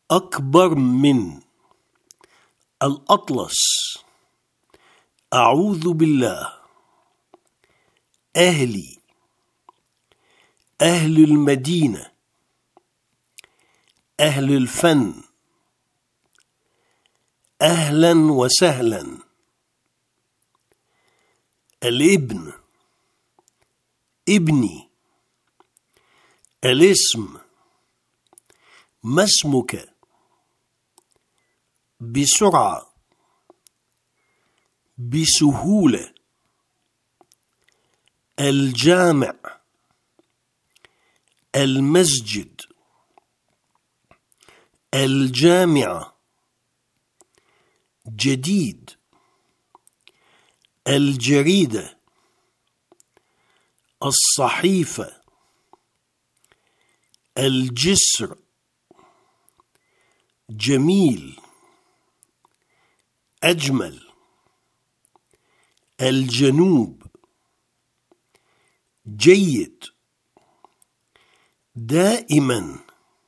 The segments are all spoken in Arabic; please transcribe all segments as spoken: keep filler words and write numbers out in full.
أكبر من الأطلس. أعوذ بالله. أهلي، أهل المدينة، أهل الفن، أهلا وسهلا. الابن، ابني. الاسم، ما اسمك؟ بسرعة، بسهولة. الجامع، المسجد، الجامعة. جديد، الجريدة، الصحيفة، الجسر. جميل، أجمل. الجنوب، جيد. دائما.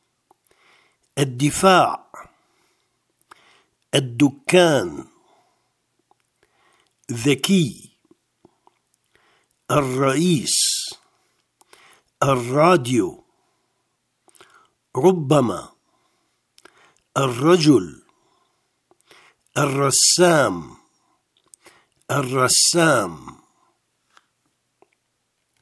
الدفاع، الدكان. ذكي، الرئيس، الراديو. ربما، الرجل، الرسام، الرسام.